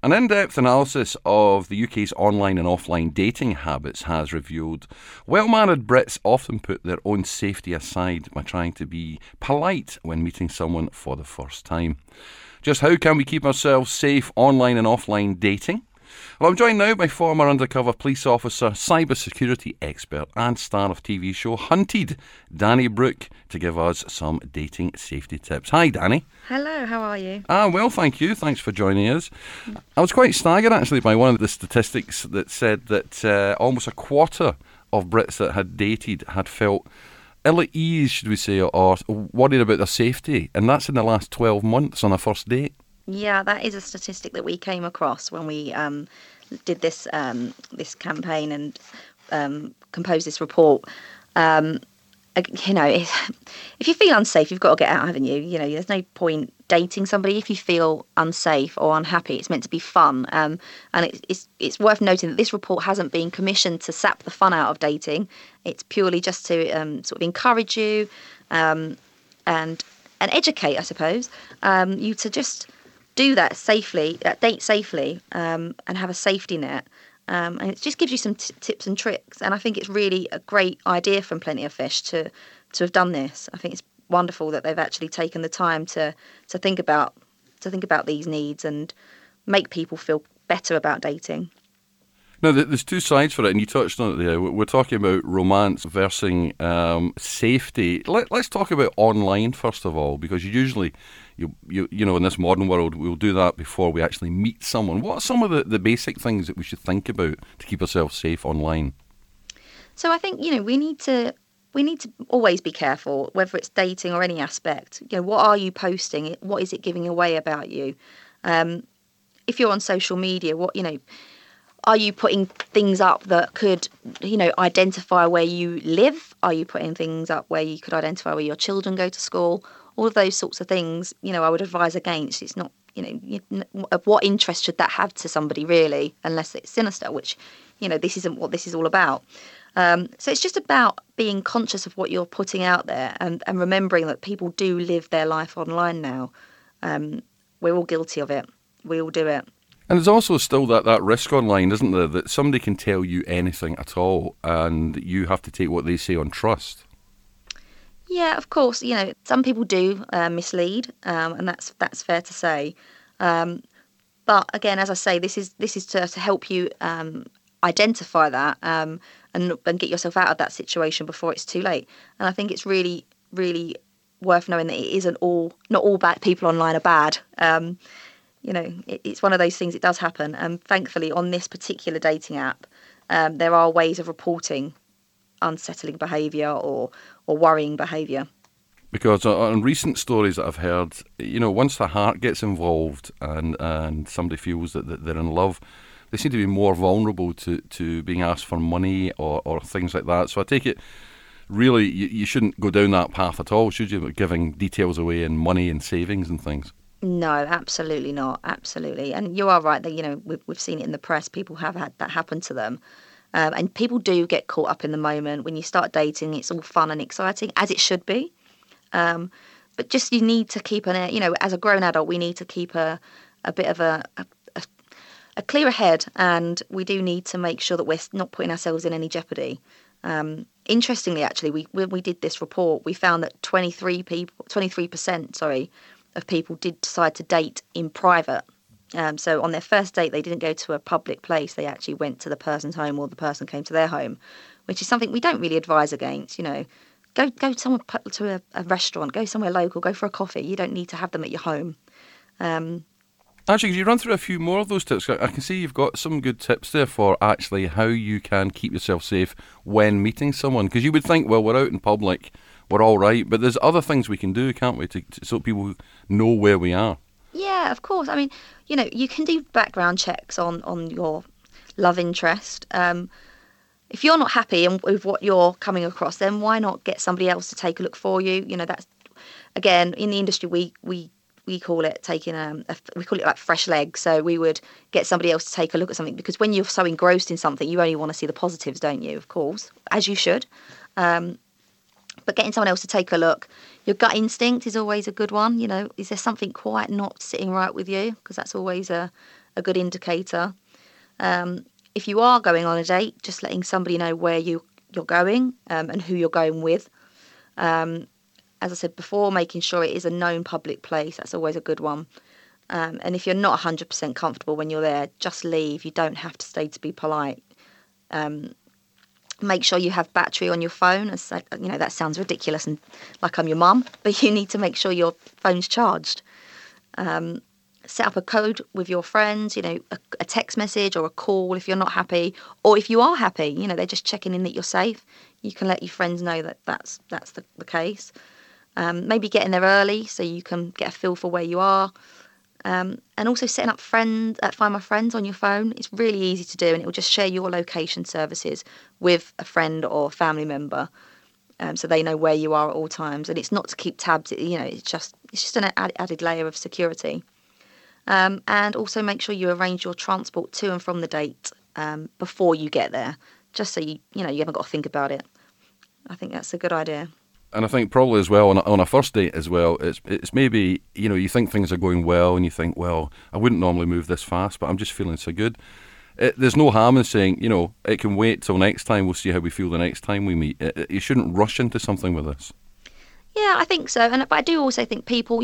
An in-depth analysis of the UK's online and offline dating habits has revealed well-mannered Brits often put their own safety aside by trying to be polite when meeting someone for the first time. Just how can we keep ourselves safe online and offline dating? Well, I'm joined now by former undercover police officer, cybersecurity expert and star of TV show Hunted, Danny Brooke, to give us some dating safety tips. Hi, Danny. Hello, how are you? Well, thank you. Thanks for joining us. I was quite staggered, actually, by one of the statistics that said that almost a quarter of Brits that had dated had felt ill at ease, should we say, or worried about their safety. And that's in the last 12 months on a first date. Yeah, that is a statistic that we came across when we did this campaign and composed this report. If you feel unsafe, you've got to get out, haven't you? You know, there's no point dating somebody if you feel unsafe or unhappy. It's meant to be fun, and it's worth noting that this report hasn't been commissioned to sap the fun out of dating. It's purely just to sort of encourage you and educate, I suppose, you to just do that safely, date safely, and have a safety net. And it just gives you some tips and tricks. And I think it's really a great idea from Plenty of Fish to have done this. I think it's wonderful that they've actually taken the time to think about these needs and make people feel better about dating. Now, there's two sides for it, and you touched on it there. We're talking about romance versus safety. Let's talk about online first of all, because usually, you know, in this modern world, we'll do that before we actually meet someone. What are some of the basic things that we should think about to keep ourselves safe online? So I think, we need to always be careful, whether it's dating or any aspect. What are you posting? What is it giving away about you? If you're on social media, are you putting things up that could, identify where you live? Are you putting things up where you could identify where your children go to school? All of those sorts of things, I would advise against. It's not, of what interest should that have to somebody, really, unless it's sinister, which, this isn't what this is all about. So it's just about being conscious of what you're putting out there and remembering that people do live their life online now. We're all guilty of it. We all do it. And there's also still that risk online, isn't there, that somebody can tell you anything at all and you have to take what they say on trust. Yeah, of course. Some people do mislead, and that's fair to say. But again, as I say, this is to help you identify that and get yourself out of that situation before it's too late. And I think it's really, really worth knowing that it isn't not all bad people online are bad. It's one of those things. It does happen, and thankfully, on this particular dating app, there are ways of reporting unsettling behaviour or worrying behaviour. Because on recent stories that I've heard, once the heart gets involved and somebody feels that they're in love, they seem to be more vulnerable to being asked for money or things like that. So I take it, really, you shouldn't go down that path at all, should you, giving details away and money and savings and things? No, absolutely not. Absolutely. And you are right that, we've seen it in the press. People have had that happen to them. And people do get caught up in the moment. When you start dating, it's all fun and exciting, as it should be. But just you need to keep as a grown adult, we need to keep a bit of a clearer head. And we do need to make sure that we're not putting ourselves in any jeopardy. Interestingly, actually, when we did this report, we found that 23% of people did decide to date in private. So on their first date, they didn't go to a public place. They actually went to the person's home or the person came to their home, which is something we don't really advise against. Go somewhere to a restaurant, go somewhere local, go for a coffee. You don't need to have them at your home. Actually, could you run through a few more of those tips? I can see you've got some good tips there for actually how you can keep yourself safe when meeting someone. Because you would think, well, we're out in public, we're all right, but there's other things we can do, can't we, so people know where we are. Yeah, of course. I mean, you can do background checks on your love interest. If you're not happy with what you're coming across, then why not get somebody else to take a look for you? That's, again, in the industry, we call it taking we call it like fresh legs. So we would get somebody else to take a look at something, because when you're so engrossed in something, you only want to see the positives, don't you? Of course, as you should. But getting someone else to take a look, your gut instinct is always a good one. Is there something quite not sitting right with you? Because that's always a a good indicator. If you are going on a date, just letting somebody know where you're going and who you're going with. As I said before, making sure it is a known public place. That's always a good one. And if you're not 100% comfortable when you're there, just leave. You don't have to stay to be polite. Make sure you have battery on your phone. That sounds ridiculous and like I'm your mum, but you need to make sure your phone's charged. Set up a code with your friends, a text message or a call if you're not happy, or if you are happy, they're just checking in that you're safe. You can let your friends know that that's the case. Maybe get in there early so you can get a feel for where you are. And also setting up Find My Friends on your phone. It's really easy to do, and it will just share your location services with a friend or family member, so they know where you are at all times. And it's not to keep tabs. It's just an added layer of security. And also make sure you arrange your transport to and from the date before you get there, just so you haven't got to think about it. I think that's a good idea. And I think probably as well on a first date as well, it's maybe, you think things are going well and you think, well, I wouldn't normally move this fast, but I'm just feeling so good. There's no harm in saying, it can wait till next time. We'll see how we feel the next time we meet. You shouldn't rush into something with this. Yeah, I think so. But I do also think people,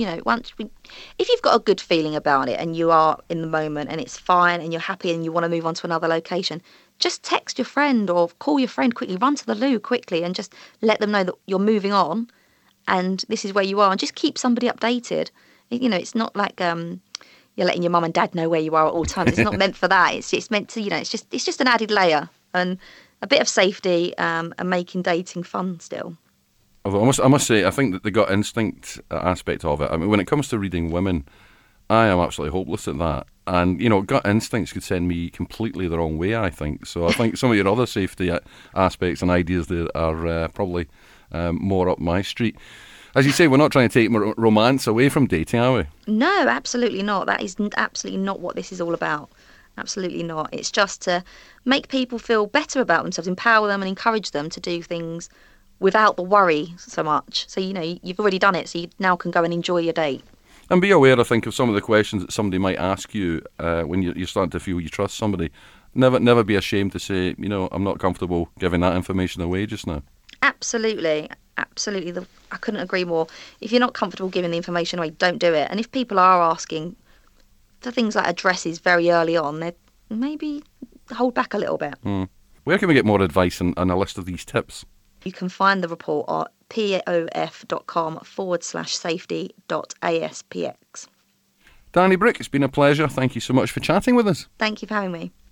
if you've got a good feeling about it and you are in the moment and it's fine and you're happy and you want to move on to another location, just text your friend or call your friend quickly, run to the loo quickly and just let them know that you're moving on and this is where you are, and just keep somebody updated. It's not like you're letting your mum and dad know where you are at all times. It's not meant for that. It's meant to, it's just an added layer and a bit of safety and making dating fun still. Although I must say, I think that the gut instinct aspect of it, when it comes to reading women, I am absolutely hopeless at that. And, gut instincts could send me completely the wrong way, I think. So I think some of your other safety aspects and ideas there are probably more up my street. As you say, we're not trying to take romance away from dating, are we? No, absolutely not. That is absolutely not what this is all about. Absolutely not. It's just to make people feel better about themselves, empower them and encourage them to do things without the worry so much. So, you've already done it, so you now can go and enjoy your date. And be aware, I think, of some of the questions that somebody might ask you when you're starting to feel you trust somebody. Never be ashamed to say, I'm not comfortable giving that information away just now. Absolutely. Absolutely. I couldn't agree more. If you're not comfortable giving the information away, don't do it. And if people are asking for things like addresses very early on, they maybe hold back a little bit. Where can we get more advice and a list of these tips? You can find the report at pof.com/safety.aspx. Danny Brick, it's been a pleasure. Thank you so much for chatting with us. Thank you for having me.